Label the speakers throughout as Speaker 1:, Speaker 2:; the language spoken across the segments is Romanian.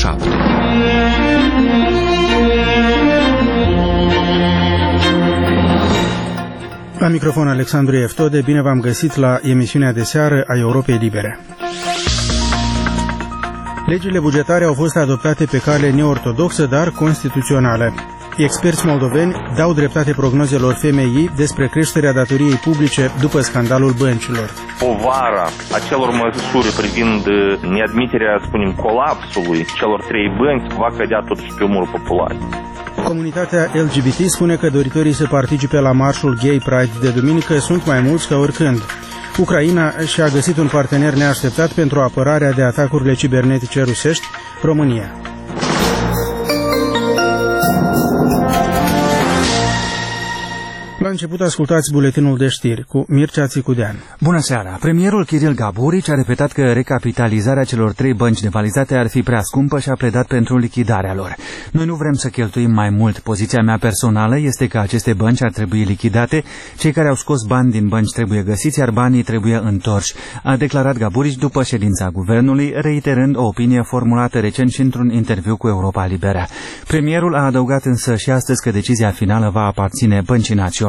Speaker 1: 7.
Speaker 2: La microfon Alexandru Eftode, bine v-am găsit la emisiunea de seară a Europei Libere. Legile bugetare au fost adoptate pe cale neortodoxă, dar constituțională. Experți moldoveni dau dreptate prognozelor FMI despre creșterea datoriei publice după scandalul băncilor.
Speaker 3: Povara acelor măsuri privind neadmiterea, spunem, colapsului celor trei bănci va cădea totuși pe umărul populației.
Speaker 2: Comunitatea LGBT spune că doritorii să participe la marșul Gay Pride de duminică sunt mai mulți ca oricând. Ucraina și-a găsit un partener neașteptat pentru apărarea de atacurile cibernetice rusești, România. La început ascultați buletinul de știri cu Mircea Țicudean.
Speaker 4: Bună seara! Premierul Kiril Gaburici a repetat că recapitalizarea celor trei bănci devalizate ar fi prea scumpă și a pledat pentru lichidarea lor. Noi nu vrem să cheltuim mai mult. Poziția mea personală este că aceste bănci ar trebui lichidate, cei care au scos bani din bănci trebuie găsiți, iar banii trebuie întorși, a declarat Gaburici după ședința guvernului, reiterând o opinie formulată recent și într-un interviu cu Europa Liberă. Premierul a adăugat însă și astăzi că decizia finală va aparține băncii naționale.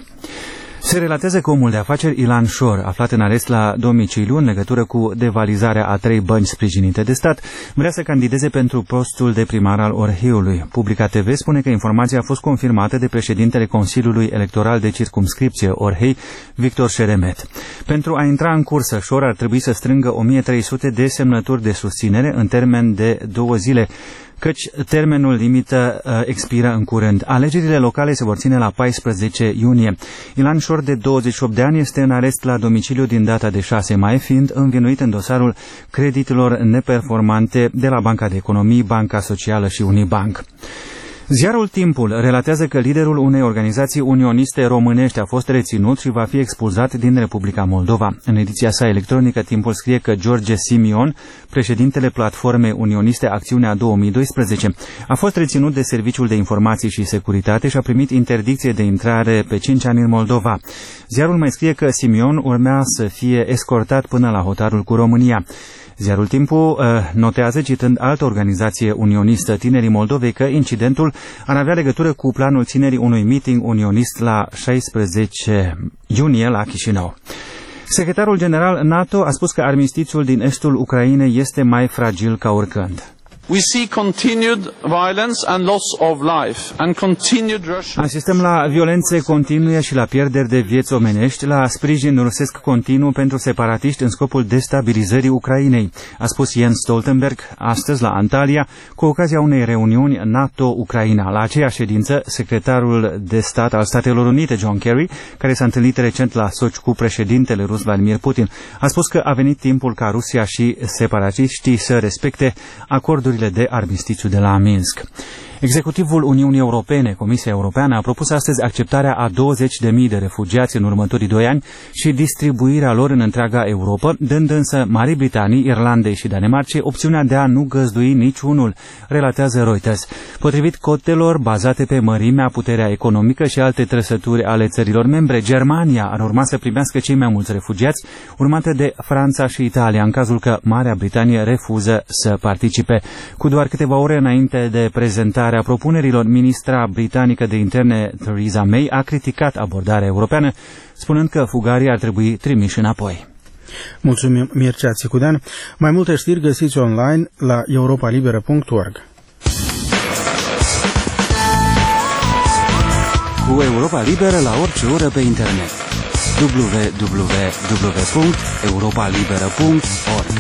Speaker 4: Se relatează că omul de afaceri Ilan Shor, aflat în arest la domiciliu în legătură cu devalizarea a trei bănci sprijinite de stat, vrea să candideze pentru postul de primar al Orheiului. Publica TV spune că informația a fost confirmată de președintele Consiliului Electoral de Circumscripție Orhei, Victor Șeremet. Pentru a intra în cursă, Shor ar trebui să strângă 1300 de semnături de susținere în termen de 2 zile, căci termenul limită expiră în curând. Alegerile locale se vor ține la 14 iunie. Ilan Shor, de 28 de ani, este în arest la domiciliu din data de 6 mai, fiind învinuit în dosarul creditelor neperformante de la Banca de Economii, Banca Socială și Unibank. Ziarul Timpul relatează că liderul unei organizații unioniste românești a fost reținut și va fi expulzat din Republica Moldova. În ediția sa electronică, Timpul scrie că George Simion, președintele platformei unioniste Acțiunea 2012, a fost reținut de Serviciul de Informații și Securitate și a primit interdicție de intrare pe 5 ani în Moldova. Ziarul mai scrie că Simion urmea să fie escortat până la hotarul cu România. Ziarul Timpul notează, citând altă organizație unionistă, Tinerii Moldovei, că incidentul ar avea legătură cu planul ținerii unui meeting unionist la 16 iunie la Chișinău. Secretarul general NATO a spus că armistițiul din estul Ucrainei este mai fragil ca oricând.
Speaker 5: We see continued violence and loss of life and continued Russian.
Speaker 4: Asistăm la violențe continue și la pierderi de vieți omenești, la sprijin rusesc continuu pentru separatiști în scopul destabilizării Ucrainei, a spus Jens Stoltenberg astăzi la Antalya cu ocazia unei reuniuni NATO-Ucraina. La aceeași ședință, secretarul de stat al Statelor Unite, John Kerry, care s-a întâlnit recent la Sochi cu președintele rus Vladimir Putin, a spus că a venit timpul ca Rusia și separatiștii să respecte acordurile de armistițiu de la Minsk. Executivul Uniunii Europene, Comisia Europeană, a propus astăzi acceptarea a 20.000 de refugiați în următorii 2 ani și distribuirea lor în întreaga Europa, dând însă Marii Britanii, Irlandei și Danemarcei opțiunea de a nu găzdui niciunul, relatează Reuters. Potrivit cotelor bazate pe mărimea, puterea economică și alte trăsături ale țărilor membre, Germania ar urma să primească cei mai mulți refugiați, urmate de Franța și Italia, în cazul că Marea Britanie refuză să participe. Cu doar câteva ore înainte de prezentarea propunerilor, ministra britanică de interne Theresa May a criticat abordarea europeană, spunând că fugarii ar trebui trimiși înapoi.
Speaker 2: Mulțumim, Mircea Țicudean. Mai multe știri găsiți online la europalibera.org.
Speaker 4: Cu Europa Liberă la orice oră pe internet. www.europalibera.org.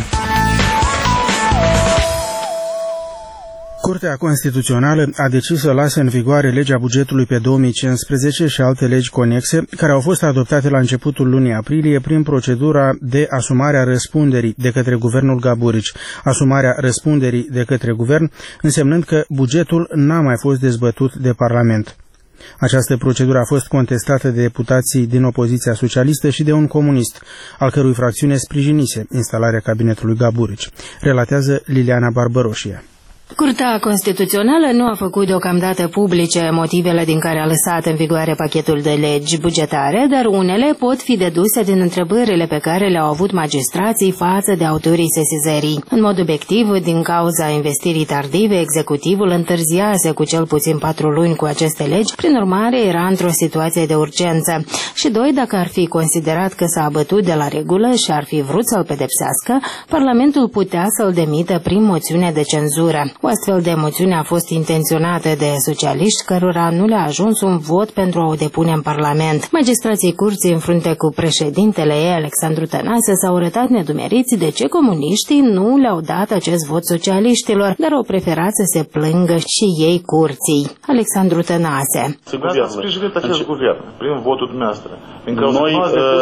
Speaker 2: Curtea Constituțională a decis să lase în vigoare legea bugetului pe 2015 și alte legi conexe, care au fost adoptate la începutul lunii aprilie prin procedura de asumare a răspunderii de către guvernul Gaburici. Asumarea răspunderii de către guvern însemnând că bugetul n-a mai fost dezbătut de Parlament. Această procedură a fost contestată de deputații din opoziția socialistă și de un comunist, al cărui fracțiune sprijinise instalarea cabinetului Gaburici, relatează Liliana Barbăroșie.
Speaker 1: Curtea Constituțională nu a făcut deocamdată publice motivele din care a lăsat în vigoare pachetul de legi bugetare, dar unele pot fi deduse din întrebările pe care le-au avut magistrații față de autorii sesizării. În mod obiectiv, din cauza investirii tardive, executivul întârziase cu cel puțin 4 luni cu aceste legi, prin urmare era într-o situație de urgență. Și 2, dacă ar fi considerat că s-a abătut de la regulă și ar fi vrut să-l pedepsească, Parlamentul putea să-l demită prin moțiune de cenzură. O astfel de moțiune a fost intenționată de socialiști, cărora nu le-a ajuns un vot pentru a o depune în Parlament. Magistrații curții, în frunte cu președintele ei, Alexandru Tănase, s-au arătat nedumeriți de ce comuniștii nu le-au dat acest vot socialiștilor, dar au preferat să se plângă și ei curții. Alexandru Tănase.
Speaker 6: Ați sprijinit acest guvern prin votul dumneavoastră. Noi,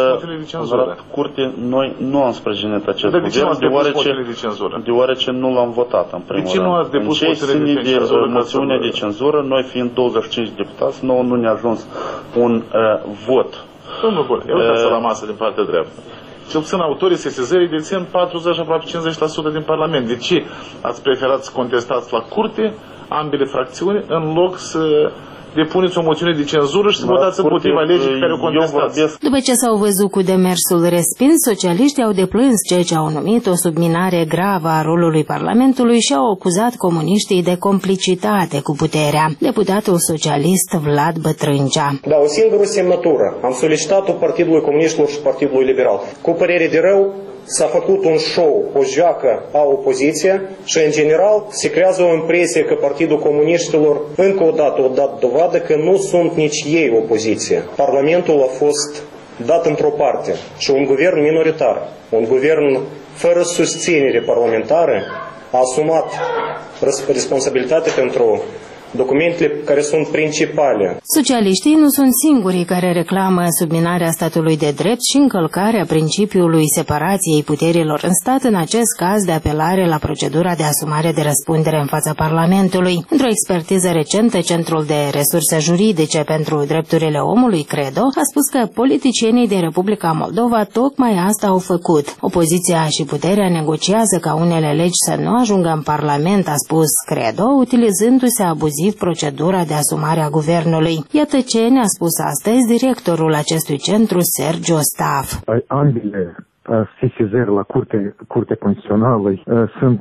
Speaker 6: noi nu am sprijinit acest guvern, deoarece nu l-am votat în primul rând. În ce ține de moțiunea de cenzură, noi fiind 25 deputați, nouă nu ne-a ajuns un vot.
Speaker 7: Domnul Bun, eu uitați la masă din partea dreaptă. Cel puțin autorii sesizării dețin 40, aproape 50% din Parlament. De ce ați preferat să contestați la curte ambele fracțiuni în loc să depuneți o moțiune de cenzură și să votați împotriva legii pe care o contestați?
Speaker 1: După ce s-au văzut cu demersul respins, socialiștii au deplâns ceea ce au numit o subminare gravă a rolului Parlamentului și au acuzat comuniștii de complicitate cu puterea. Deputatul socialist Vlad Bătrâncea.
Speaker 8: Da, o singură semnătură. Am solicitat-o Partidului Comuniștilor și Partidului Liberal. Cu părere de rău, s-a făcut un show, o joacă a opoziției și, în general, se creează o impresie că Partidul Comuniștilor încă o dată o dat dovadă că nu sunt nici ei opoziție. Parlamentul a fost dat într-o parte și un guvern minoritar, un guvern fără susținere parlamentară, a asumat responsabilitatea pentru documentele care sunt principale.
Speaker 1: Socialiștii nu sunt singurii care reclamă subminarea statului de drept și încălcarea principiului separației puterilor în stat, în acest caz de apelare la procedura de asumare de răspundere în fața Parlamentului. Într-o expertiză recentă, Centrul de Resurse Juridice pentru Drepturile Omului, CREDO, a spus că politicienii din Republica Moldova tocmai asta au făcut. Opoziția și puterea negociază ca unele legi să nu ajungă în Parlament, a spus CREDO, utilizându-se abuziv procedura de asumare a guvernului. Iată ce ne-a spus astăzi directorul acestui centru, Sergiu Staf.
Speaker 9: Ambele sesizări la Curtea Constituțională sunt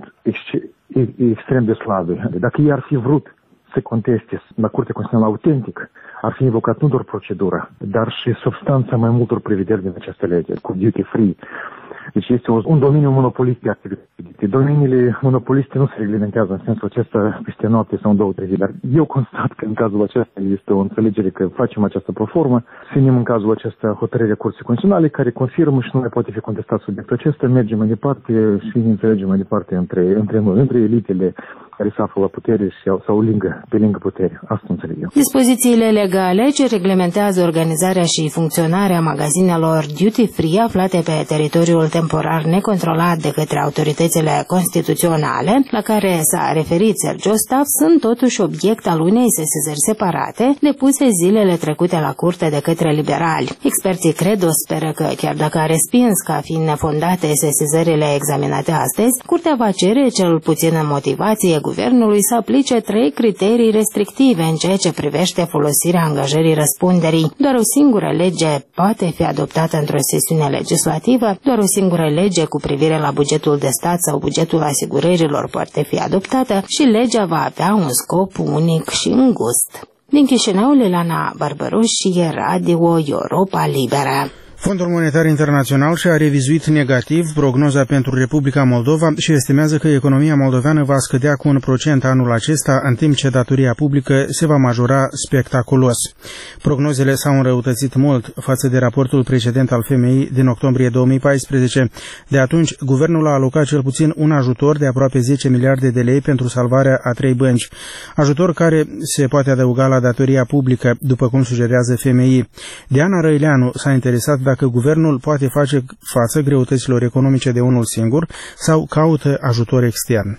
Speaker 9: extrem de slabe. Dacă ei ar fi vrut să conteste la Curtea Constituțională autentic, ar fi invocat nu doar procedura, dar și substanța mai multor prevederi din această lege, cu duty free. Deci este un domeniu monopolist de activități. Domeniile monopoliste nu se reglementează în sensul acesta peste noapte sau în 2-3 zile. Dar eu constat că în cazul acesta este o înțelegere că facem această proformă, ținem în cazul acesta hotărârea Curții Constituționale care confirmă și nu mai poate fi contestat subiectul acesta, mergem mai departe și ne înțelegem mai departe între elitele care se află la putere sau pe lângă putere. Asta înțeleg eu.
Speaker 1: Dispozițiile legale ce reglementează organizarea și funcționarea magazinelor duty-free aflate pe teritoriul temporar necontrolat de către autoritățile constituționale, la care s-a referit Sergiu Staf, sunt totuși obiect al unei sesizări separate, depuse zilele trecute la curte de către liberali. Experții CREDO speră că, chiar dacă a respins ca fiind nefondate sesizările examinate astăzi, curtea va cere cel puțin în motivație guvernului să aplice 3 criterii restrictive în ceea ce privește folosirea angajării răspunderii. Doar o singură lege poate fi adoptată într-o sesiune legislativă, doar o singură lege cu privire la bugetul de stat sau bugetul asigurărilor poate fi adoptată și legea va avea un scop unic și îngust. Din Chișinău, Liliana Barbăruș și Radio Europa Liberă.
Speaker 2: Fondul Monetar Internațional și-a revizuit negativ prognoza pentru Republica Moldova și estimează că economia moldoveană va scădea cu 1% anul acesta, în timp ce datoria publică se va majora spectaculos. Prognozele s-au înrăutățit mult față de raportul precedent al FMI din octombrie 2014. De atunci, guvernul a alocat cel puțin un ajutor de aproape 10 miliarde de lei pentru salvarea a 3 bănci, ajutor care se poate adăuga la datoria publică, după cum sugerează FMI. Diana Răileanu s-a interesat dacă guvernul poate face față greutăților economice de unul singur sau caută ajutor extern.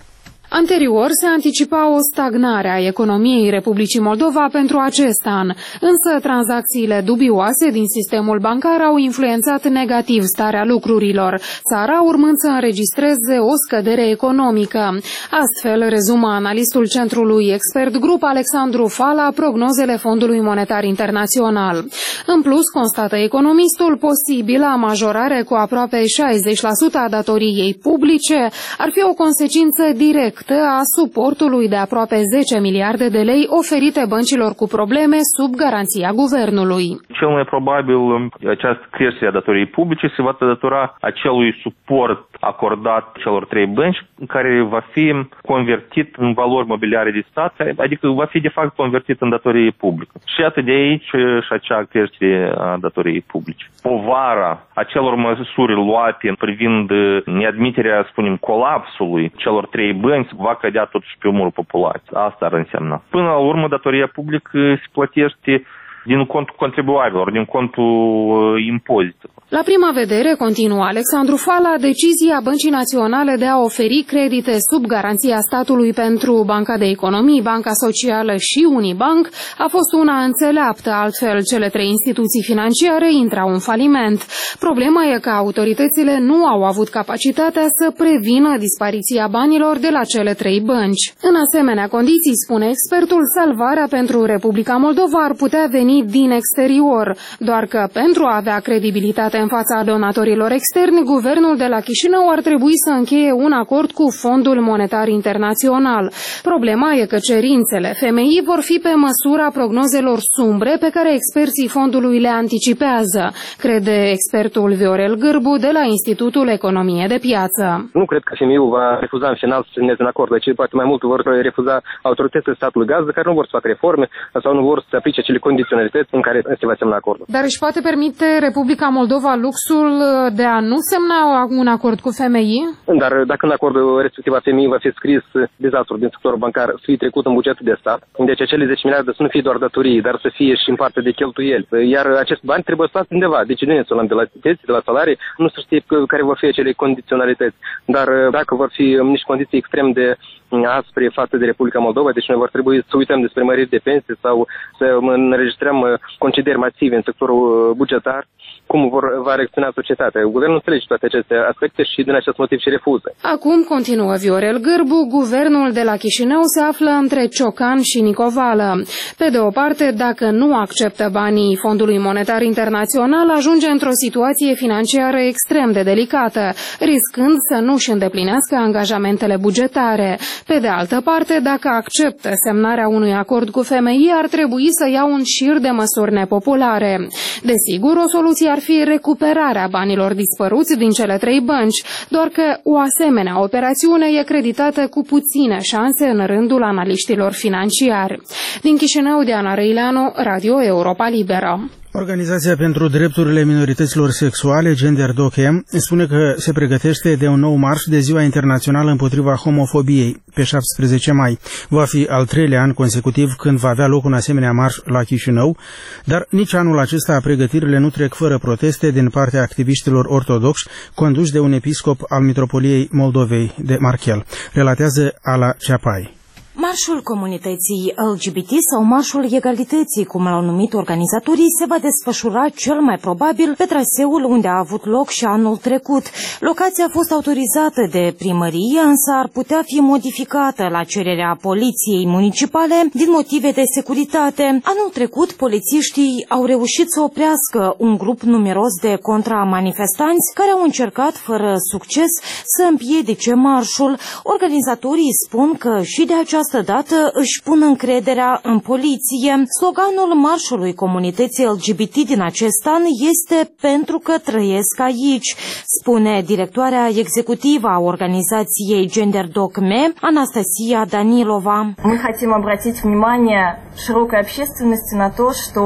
Speaker 10: Anterior se anticipa o stagnare a economiei Republicii Moldova pentru acest an, însă tranzacțiile dubioase din sistemul bancar au influențat negativ starea lucrurilor, țara urmând să înregistreze o scădere economică. Astfel, rezumă analistul Centrului Expert Group Alexandru Fala prognozele Fondului Monetar Internațional. În plus, constată economistul, posibila majorare cu aproape 60% a datoriei publice ar fi o consecință directă a suportului de aproape 10 miliarde de lei oferite băncilor cu probleme sub garanția guvernului.
Speaker 3: Cel mai probabil această creștere a datoriei publice se va datora acelui suport acordat celor trei bănci, care va fi convertit în valori mobiliare de stat, adică va fi de fapt convertit în datorie publică. Și atât de aici și acea creștere a datoriei publice. Povara acelor măsuri luate privind neadmiterea, spunem, colapsului celor trei bănci va cădea totuși pe umărul populației. Asta ar însemna. Până la urmă, datoria publică se plătește din contul contribuabililor, din contul impozitelor.
Speaker 10: La prima vedere, continuă Alexandru Fala, decizia Băncii Naționale de a oferi credite sub garanția statului pentru Banca de Economii, Banca Socială și Unibank a fost una înțeleaptă, altfel cele trei instituții financiare intrau în faliment. Problema e că autoritățile nu au avut capacitatea să prevină dispariția banilor de la cele trei bănci. În asemenea condiții, spune expertul, salvarea pentru Republica Moldova ar putea veni din exterior, doar că pentru a avea credibilitate în fața donatorilor externi, guvernul de la Chișinău ar trebui să încheie un acord cu Fondul Monetar Internațional. Problema e că cerințele FMI vor fi pe măsura prognozelor sumbre pe care experții fondului le anticipează, crede expertul Viorel Gârbu de la Institutul Economie de Piață.
Speaker 11: Nu cred că FMI-ul va refuza în final să semneze un acord, deci poate mai mult vor refuza autoritățile statului gazdă care nu vor să facă reforme sau nu vor să aplice acele condiționalități în care se va semna acordul.
Speaker 10: Dar își poate permite Republica Moldova luxul de a nu semna un acord cu FMI?
Speaker 11: Dar dacă în acordul respectiv a FMI va fi scris dezastrul din sectorul bancar să fie trecut în bugetul de stat, deci acele 10 miliarde să nu fie doar datorii, dar să fie și în parte de cheltuieli. Iar acești bani trebuie să undeva. Deci nu ne luăm de la tăți, de la salarii, nu se știe care vor fi acele condiționalități. Dar dacă vor fi niște condiții extrem de aspre față de Republica Moldova, deci noi vor trebui să uităm despre măriri de pensii sau să înregistrăm concedieri masive în sectorul bugetar, cum va reacționa societatea. Guvernul înțelege toate aceste aspecte și din acest motiv și refuză.
Speaker 10: Acum, continuă Viorel Gârbu, guvernul de la Chișinău se află între Ciocan și Nicovală. Pe de o parte, dacă nu acceptă banii Fondului Monetar Internațional, ajunge într-o situație financiară extrem de delicată, riscând să nu-și îndeplinească angajamentele bugetare. Pe de altă parte, dacă acceptă semnarea unui acord cu FMI, ar trebui să ia un șir de măsuri nepopulare. Desigur, o soluție ar fi recuperarea banilor dispăruți din cele trei bănci, doar că o asemenea operațiune e creditată cu puține șanse în rândul analiștilor financiari. Din Chișinău, Diana Răileanu, Radio Europa Liberă.
Speaker 2: Organizația pentru drepturile minorităților sexuale, Gender Doc M, spune că se pregătește de un nou marș de Ziua Internațională împotriva homofobiei, pe 17 mai. Va fi al treilea an consecutiv când va avea loc un asemenea marș la Chișinău, dar nici anul acesta pregătirile nu trec fără proteste din partea activiștilor ortodoxi conduși de un episcop al Mitropoliei Moldovei de Marchel, relatează Ala Ceapai.
Speaker 12: Marșul comunității LGBT sau Marșul Egalității, cum l-au numit organizatorii, se va desfășura cel mai probabil pe traseul unde a avut loc și anul trecut. Locația a fost autorizată de primărie, însă ar putea fi modificată la cererea poliției municipale din motive de securitate. Anul trecut, polițiștii au reușit să oprească un grup numeros de contramanifestanți care au încercat fără succes să împiedice marșul. Organizatorii spun că și de această dată își pun încrederea în poliție. Sloganul marșului comunității LGBT din acest an este "Pentru că trăiesc aici", spune directoarea executivă a organizației Gender Doc Me, Anastasia Danilova.
Speaker 13: Мы хотим обратить внимание широкой общественности на то, что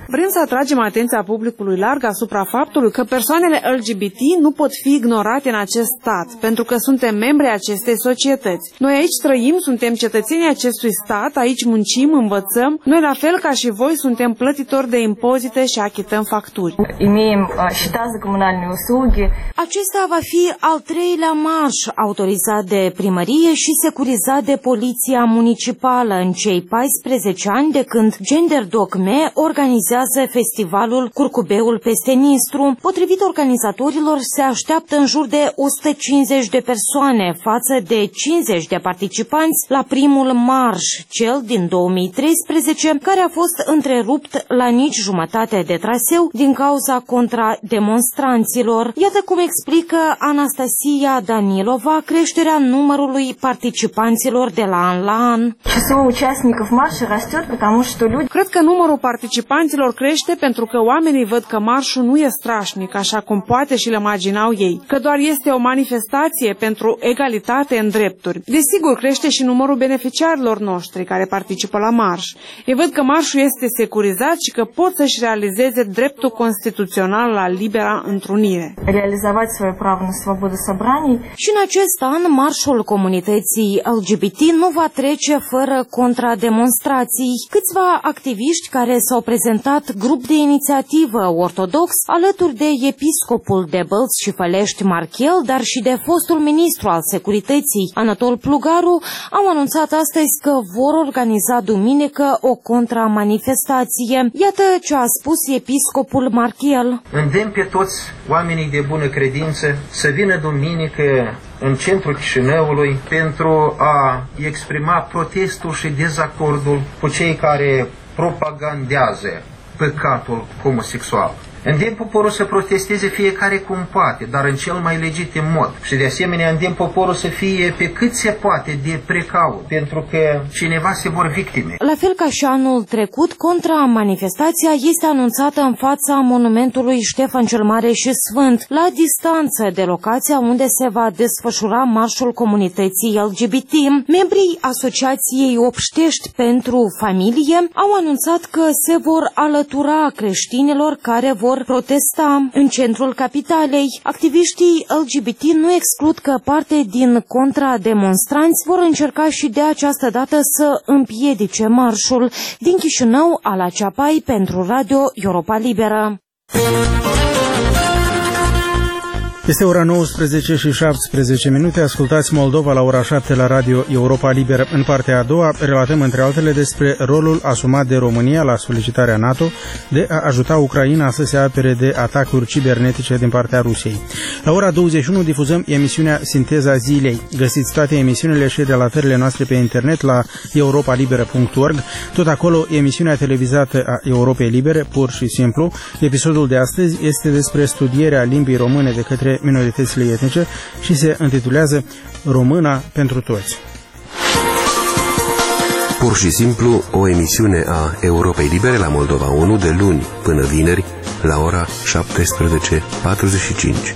Speaker 13: Vrem să atragem atenția publicului larg asupra faptului că persoanele LGBT nu pot fi ignorate în acest stat, pentru că suntem membri acestei societăți. Noi aici trăim, suntem cetățenii acestui stat, aici muncim, învățăm. Noi, la fel ca și voi, suntem plătitori de impozite și achităm facturi.
Speaker 12: Acesta va fi al 3-lea marș autorizat de primărie și securizat de poliția municipală în cei 14 ani de când Gender Dogme organizează festivalul Curcubeul peste Nistru. Potrivit organizatorilor, se așteaptă în jur de 150 de persoane față de 50 de participanți la primul marș, cel din 2013, care a fost întrerupt la nici jumătate de traseu din cauza contrademonstranților. Iată cum explică Anastasia Danilova creșterea numărului participanților de la an la an.
Speaker 13: Cred că numărul participanților crește pentru că oamenii văd că marșul nu e strașnic, așa cum poate și le imaginau ei, că doar este o manifestație pentru egalitate în drepturi. Desigur, crește și numărul beneficiarilor noștri care participă la marș. Ei văd că marșul este securizat și că pot să-și realizeze dreptul constituțional la libera întrunire.
Speaker 12: Și în acest an, marșul comunității LGBT nu va trece fără contrademonstrații. Câțiva activiști care s-au prezentat grup de inițiativă ortodox alături de episcopul de Bălți și Fălești Marchel, dar și de fostul ministru al securității Anatol Plugaru, au anunțat astăzi că vor organiza duminică o contramanifestație. Iată ce a spus episcopul Marchel.
Speaker 14: Îndemn pe toți oamenii de bună credință să vină duminică în centrul Chișinăului pentru a exprima protestul și dezacordul cu cei care propagandează păcatul homosexual. Îndemn poporul să protesteze fiecare cum poate, dar în cel mai legitim mod. Și de asemenea îndemn poporul să fie pe cât se poate de precaut, pentru că cineva se vor victime.
Speaker 12: La fel ca și anul trecut, contramanifestația este anunțată în fața monumentului Ștefan cel Mare și Sfânt, la distanță de locația unde se va desfășura marșul comunității LGBT. Membrii Asociației Obștești pentru Familie au anunțat că se vor alătura creștinilor care vor protesta în centrul capitalei. Activiștii LGBT nu exclud că parte din contrademonstranți vor încerca și de această dată să împiedice marșul. Din Chișinău, Ala Ceapai pentru Radio Europa Liberă.
Speaker 2: Este ora 19 și 17 minute. Ascultați Moldova la ora 7 la Radio Europa Liberă. În partea a doua relatăm între altele despre rolul asumat de România la solicitarea NATO de a ajuta Ucraina să se apere de atacuri cibernetice din partea Rusiei. La ora 21 difuzăm emisiunea Sinteza Zilei. Găsiți toate emisiunile și relatările noastre pe internet la europalibera.org. Tot acolo emisiunea televizată a Europei Libere, pur și simplu. Episodul de astăzi este despre studierea limbii române de către minoritățile etnice și se intitulează Româna pentru toți.
Speaker 15: Pur și simplu, o emisiune a Europei Libere la Moldova 1 de luni până vineri la ora 17:45.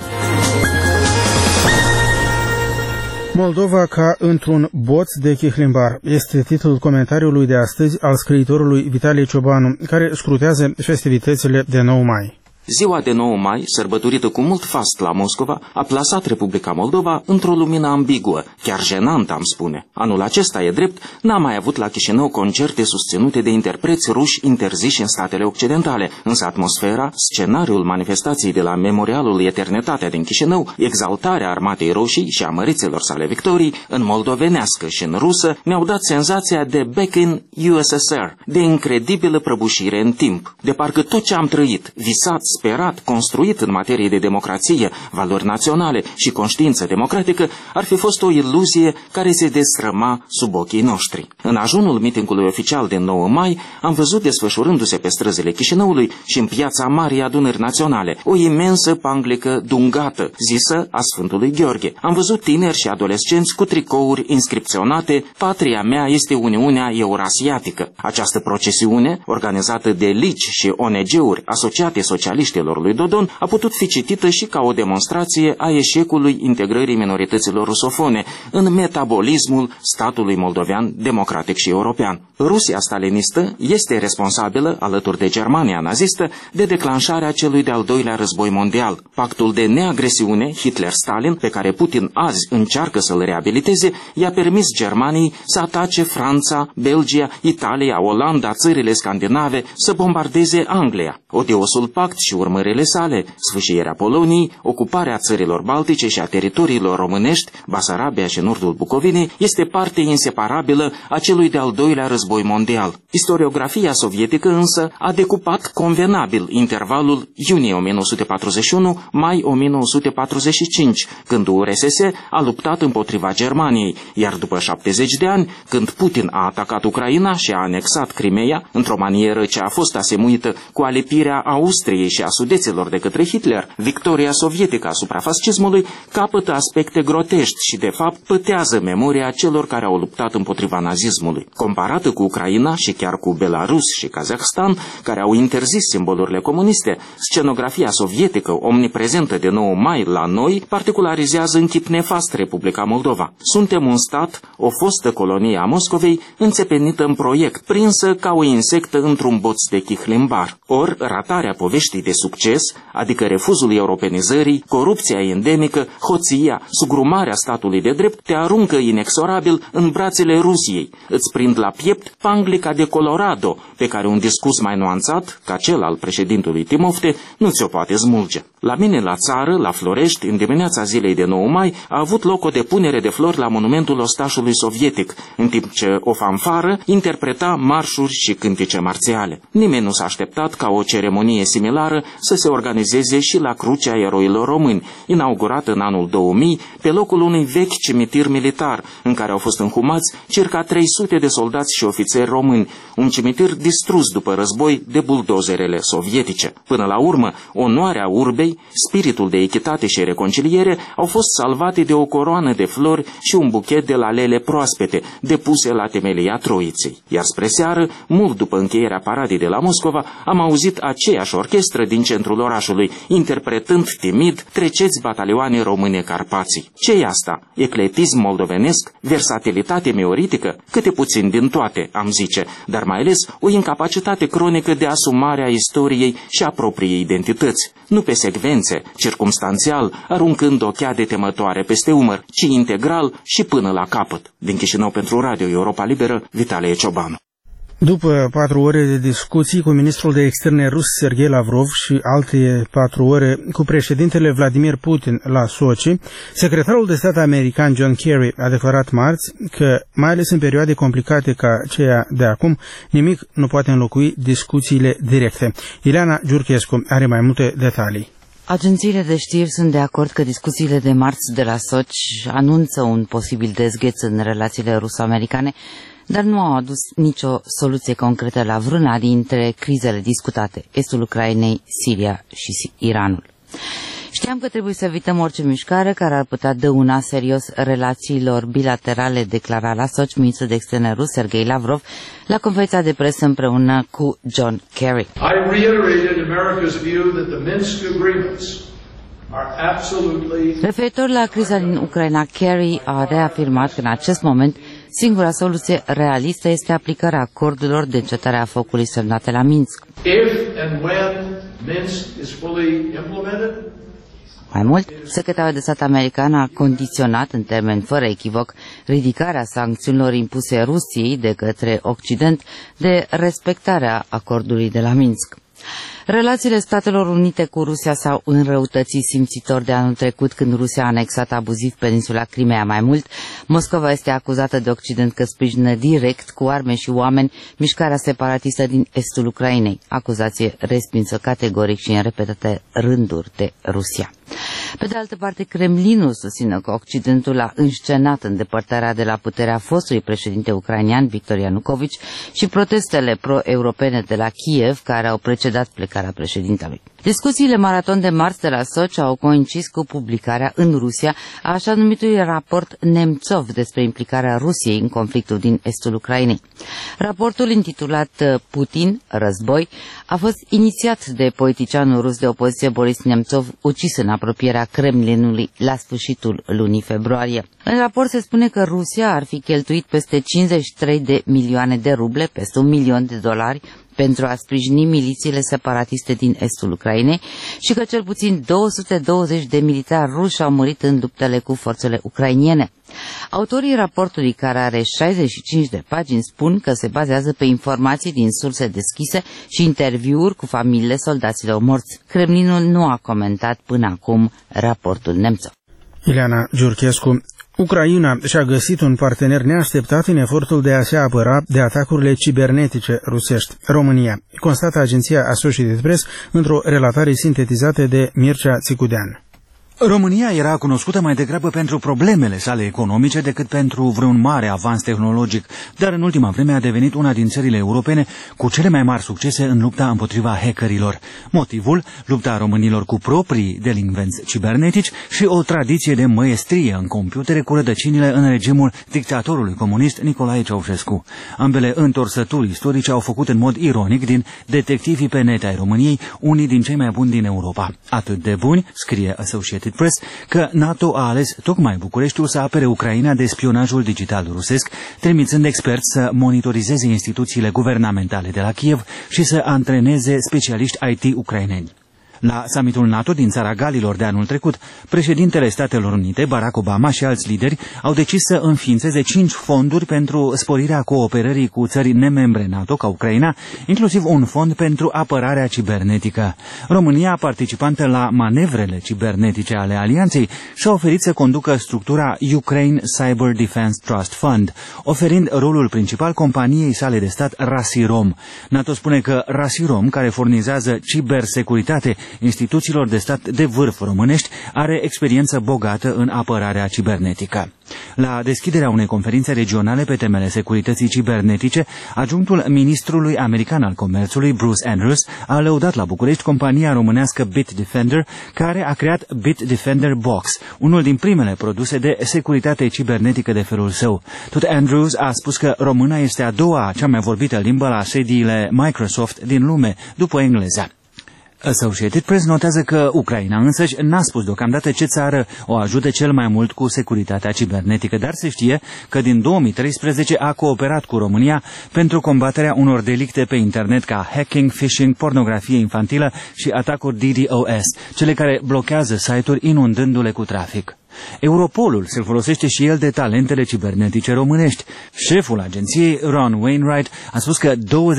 Speaker 2: Moldova ca într-un boț de chihlimbar este titlul comentariului de astăzi al scriitorului Vitalie Ciobanu, care scrutează festivitățile de 9 mai.
Speaker 16: Ziua de 9 mai, sărbătorită cu mult fast la Moscova, a plasat Republica Moldova într-o lumină ambiguă, chiar jenantă, am spune. Anul acesta, e drept, n-a mai avut la Chișinău concerte susținute de interpreți ruși interziși în statele occidentale, însă atmosfera, scenariul manifestației de la Memorialul Eternitatea din Chișinău, exaltarea Armatei Roșii și a mărițelor sale victorii, în moldovenească și în rusă, mi-au dat senzația de back in USSR, de incredibilă prăbușire în timp, de parcă tot ce am trăit, visat, sperat, construit în materie de democrație, valori naționale și conștiință democratică, ar fi fost o iluzie care se destrăma sub ochii noștri. În ajunul mitingului oficial de 9 mai, am văzut desfășurându-se pe străzile Chișinăului și în piața Marii Adunări Naționale o imensă panglică dungată, zisă a Sfântului Gheorghe. Am văzut tineri și adolescenți cu tricouri inscripționate "Patria mea este Uniunea Eurasiatică". Această procesiune, organizată de lici și ONG-uri asociate socialiste, naționaliștilor lui Dodon a putut fi citită și ca o demonstrație a eșecului integrării minorităților rusofone în metabolismul statului moldovean democratic și european. Rusia stalinistă este responsabilă, alături de Germania nazistă, de declanșarea celui de-al doilea război mondial. Pactul de neagresiune Hitler-Stalin, pe care Putin azi încearcă să-l reabiliteze, i-a permis Germaniei să atace Franța, Belgia, Italia, Olanda, țările scandinave, să bombardeze Anglia. Odiosul pact și urmările sale, sfâșierea Poloniei, ocuparea țărilor baltice și a teritoriilor românești, Basarabia și nordul Bucovinei, este parte inseparabilă a celui de-al doilea război mondial. Istoriografia sovietică însă a decupat convenabil intervalul iunie 1941-mai 1945, când URSS a luptat împotriva Germaniei, iar după 70 de ani, când Putin a atacat Ucraina și a anexat Crimeea, într-o manieră ce a fost asemuită cu alipirea Austriei și a Sudeților de către Hitler, victoria sovietică asupra fascismului capătă aspecte grotești și, de fapt, pătează memoria celor care au luptat împotriva nazismului. Comparată cu Ucraina și chiar cu Belarus și Kazahstan, care au interzis simbolurile comuniste, scenografia sovietică, omniprezentă de 9 mai la noi, particularizează în chip nefast Republica Moldova. Suntem un stat, o fostă colonie a Moscovei, înțepenită în proiect, prinsă ca o insectă într-un boț de chihlimbar. Ori ratarea poveștii de succes, adică refuzul europenizării, corupția endemică, hoția, sugrumarea statului de drept, te aruncă inexorabil în brațele Rusiei, îți prind la piept panglica de Colorado, pe care un discurs mai nuanțat, ca cel al președintelui Timofte, nu ți-o poate smulge. La mine la țară, la Florești, în dimineața zilei de 9 mai, a avut loc o depunere de flori la monumentul ostașului sovietic, în timp ce o fanfară interpreta marșuri și cântece marțiale. Nimeni nu s-a așteptat ca o ceremonie similară să se organizeze și la Crucea Eroilor Români, inaugurată în anul 2000, pe locul unui vechi cimitir militar, în care au fost înhumați circa 300 de soldați și ofițeri români, un cimitir distrus după război de buldozerele sovietice. Până la urmă, onoarea urbei, spiritul de echitate și reconciliere au fost salvate de o coroană de flori și un buchet de lalele proaspete, depuse la temelia Troiței. Iar spre seară, mult după încheierea paradei de la Moscova, am auzit aceeași orchestră din centrul orașului, interpretând timid Treceți batalioane române Carpații. Ce-i asta? Ecletism moldovenesc? Versatilitate meoritică? Câte puțin din toate, am zice, dar mai ales o incapacitate cronică de asumare a istoriei și a propriei identități. Nu pe secvențe, circumstanțial, aruncând o cheadă temătoare peste umăr, ci integral și până la capăt. Din Chișinău pentru Radio Europa Liberă, Vitalie Ciobanu.
Speaker 2: După 4 ore de discuții cu ministrul de externe rus Sergei Lavrov și alte 4 ore cu președintele Vladimir Putin la Sochi, secretarul de stat american John Kerry a declarat marți că, mai ales în perioade complicate ca ceea de acum, nimic nu poate înlocui discuțiile directe. Ileana Giurchescu are mai multe detalii.
Speaker 17: Agențiile de știri sunt de acord că discuțiile de marți de la Sochi anunță un posibil dezgheț în relațiile ruso-americane, dar nu au adus nicio soluție concretă la vreuna dintre crizele discutate, estul Ucrainei, Siria și Iranul. Știam că trebuie să evităm orice mișcare care ar putea dăuna serios relațiilor bilaterale, declara la Sochi ministrul de externe rus Sergei Lavrov la conferința de presă împreună cu John Kerry.
Speaker 18: I reiterated America's view that the Minsk agreements are absolutely...
Speaker 17: Referitor la criza din Ucraina, Kerry a reafirmat că în acest moment singura soluție realistă este aplicarea acordurilor de încetare a focului semnate la Minsk.
Speaker 18: If and when Minsk is fully implemented,
Speaker 17: mai mult, secretarul de stat american a condiționat în termeni fără echivoc ridicarea sancțiunilor impuse Rusiei de către Occident de respectarea acordului de la Minsk. Relațiile Statelor Unite cu Rusia s-au înrăutățit simțitor de anul trecut când Rusia a anexat abuziv peninsula Crimea. Mai mult, Moscova este acuzată de Occident că sprijină direct cu arme și oameni mișcarea separatistă din estul Ucrainei, acuzație respinsă categoric și în repetate rânduri de Rusia. Pe de altă parte, Kremlinul susține că Occidentul a înscenat îndepărtarea de la puterea fostului președinte ucrainean Viktor Yanukovych și protestele pro-europene de la Kiev, care au precedat plecarea președintelui. Discuțiile maraton de marți de la Sochi au coincis cu publicarea în Rusia a așa numitului raport Nemtsov despre implicarea Rusiei în conflictul din estul Ucrainei. Raportul, intitulat Putin, război, a fost inițiat de politicianul rus de opoziție Boris Nemtsov, ucis în apropierea Kremlinului la sfârșitul lunii februarie. În raport se spune că Rusia ar fi cheltuit peste 53 de milioane de ruble, peste $1.000.000, pentru a sprijini milițiile separatiste din estul Ucrainei și că cel puțin 220 de militari ruși au murit în luptele cu forțele ucrainiene. Autorii raportului, care are 65 de pagini, spun că se bazează pe informații din surse deschise și interviuri cu familiile soldaților morți. Kremlinul nu a comentat până acum raportul Nemtsov.
Speaker 2: Ileana Giurchescu. Ucraina și-a găsit un partener neașteptat în efortul de a se apăra de atacurile cibernetice rusești. România, constată agenția Associated Press într-o relatare sintetizată de Mircea Țicudean.
Speaker 4: România era cunoscută mai degrabă pentru problemele sale economice decât pentru vreun mare avans tehnologic, dar în ultima vreme a devenit una din țările europene cu cele mai mari succese în lupta împotriva hackerilor. Motivul? Lupta românilor cu proprii delinvenți cibernetici și o tradiție de măiestrie în computere cu rădăcinile în regimul dictatorului comunist Nicolae Ceaușescu. Ambele întorsături istorice au făcut în mod ironic din detectivii pe net ai României unii din cei mai buni din Europa. Atât de buni, scrie Associated Press, că NATO a ales tocmai Bucureștiul să apere Ucraina de spionajul digital rusesc, trimițând experți să monitorizeze instituțiile guvernamentale de la Kiev și să antreneze specialiști IT ucraineni. La summitul NATO din țara Galilor de anul trecut, președintele Statelor Unite, Barack Obama, și alți lideri au decis să înființeze 5 fonduri pentru sporirea cooperării cu țări nemembre NATO ca Ucraina, inclusiv un fond pentru apărarea cibernetică. România, participantă la manevrele cibernetice ale alianței, și-a oferit să conducă structura Ukraine Cyber Defense Trust Fund, oferind rolul principal companiei sale de stat Rasirom. NATO spune că Rasirom, care furnizează cibersecuritate instituțiilor de stat de vârf românești, are experiență bogată în apărarea cibernetică. La deschiderea unei conferințe regionale pe temele securității cibernetice, adjunctul ministrului american al comerțului, Bruce Andrews, a lăudat la București compania românească Bitdefender, care a creat Bitdefender Box, unul din primele produse de securitate cibernetică de felul său. Tot Andrews a spus că româna este a doua cea mai vorbită limbă la sediile Microsoft din lume, după engleza. Associated Press notează că Ucraina însăși n-a spus deocamdată ce țară o ajută cel mai mult cu securitatea cibernetică, dar se știe că din 2013 a cooperat cu România pentru combaterea unor delicte pe internet ca hacking, phishing, pornografie infantilă și atacuri DDoS, cele care blochează site-uri inundându-le cu trafic. Europolul se folosește și el de talentele cibernetice românești. Șeful agenției, Ron Wainwright, a spus că 20%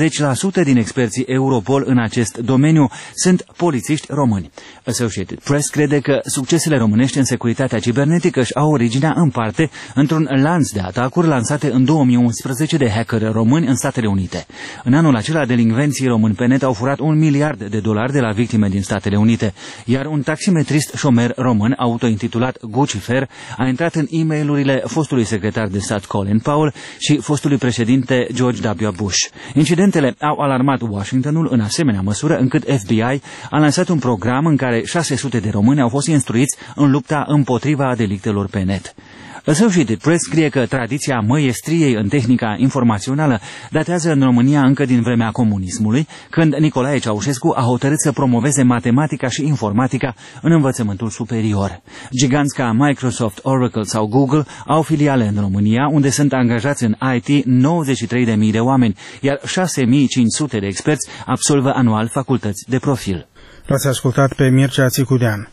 Speaker 4: din experții Europol în acest domeniu sunt polițiști români. Associated Press crede că succesele românești în securitatea cibernetică își au originea în parte într-un lanț de atacuri lansate în 2011 de hackeri români în Statele Unite. În anul acela, delinvenții români pe net au furat $1 miliard de la victime din Statele Unite, iar un taximetrist șomer român autointitulat Guccifer a intrat în e-mail-urile fostului secretar de stat Colin Powell și fostului președinte George W. Bush. Incidentele au alarmat Washingtonul în asemenea măsură încât FBI a lansat un program în care 600 de români au fost instruiți în lupta împotriva delictelor pe net. Associated Press scrie că tradiția măiestriei în tehnica informațională datează în România încă din vremea comunismului, când Nicolae Ceaușescu a hotărât să promoveze matematica și informatica în învățământul superior. Giganți ca Microsoft, Oracle sau Google au filiale în România, unde sunt angajați în IT 93.000 de oameni, iar 6.500 de experți absolvă anual facultăți de profil.
Speaker 2: L-ați ascultat pe Mircea Țicudean.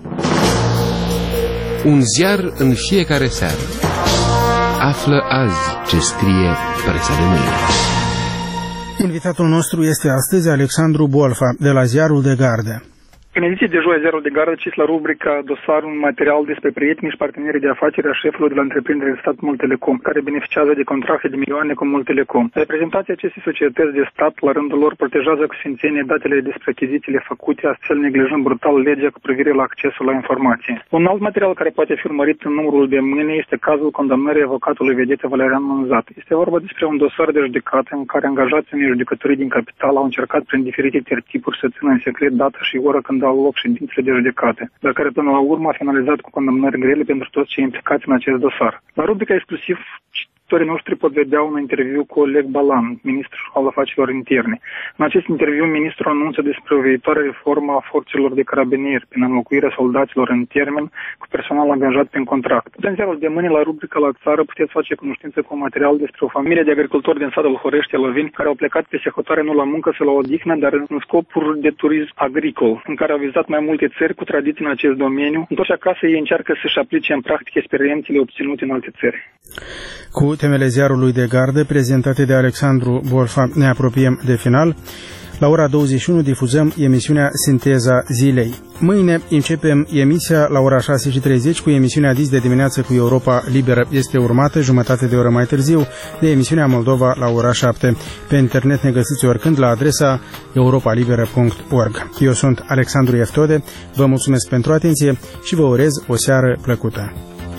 Speaker 15: Un ziar în fiecare seară. Află azi ce scrie presa de mâine.
Speaker 2: Invitatul nostru este astăzi Alexandru Bolfa, de la Ziarul de Gardă.
Speaker 19: În ediție de joi, Ziarul de Gardă citit la rubrica Dosar un material despre prietenii și partenerii de afaceri a șefului de la întreprindere de stat Multelecom, care beneficiază de contracte de milioane cu Multelecom. Reprezentanții acestei societăți de stat, la rândul lor, protejează cu sfințenie datele despre achizițiile făcute, astfel neglijând brutal legea cu privire la accesul la informații. Un alt material care poate fi urmărit în numărul de mâine este cazul condamnării avocatului vedetă Valerian Mânzat. Este vorba despre un dosar de judecată în care angajații unei judecătorii din capital au încercat prin diferite tertipuri să țină în secret data și oră când au loc ședințele de judecate, dar care până la urmă a finalizat cu condamnări grele pentru toți cei implicați în acest dosar. La rubrica exclusiv, cititorii noștri pot vedea un interviu cu Oleg Balan, ministrul al afacerilor interne. În acest interviu, ministrul anunță despre o viitoare reformă a forțelor de carabinieri prin înlocuirea soldaților în termen cu personal angajat prin contract. În ziarul de mâine, la rubrica La Țară, puteți face cunoștință cu un material despre o familie de agricultori din satul Horește, Loveni, care au plecat pe sehotare nu la muncă, să la odihnă, dar în scopuri de turism agricol, în care au vizat mai multe țări cu tradiții în acest domeniu. Întorși acasă, ei încearcă să-și aplice în practică experiențele obținute în alte țări.
Speaker 2: Cu temele Ziarului de Gardă, prezentate de Alexandru Bolfa, ne apropiem de final. La ora 21 difuzăm emisiunea Sinteza Zilei. Mâine începem emisia la ora 6:30 cu emisiunea Dis de dimineață cu Europa Liberă. Este urmată jumătate de oră mai târziu de emisiunea Moldova la ora 7. Pe internet ne găsiți oricând la adresa europalibera.org. Eu sunt Alexandru Ieftode, vă mulțumesc pentru atenție și vă urez o seară plăcută.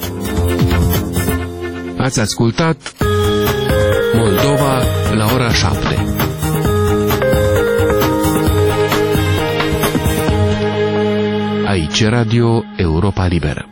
Speaker 15: Ați ascultat Moldova la ora 7. Aici Radio Europa Liberă.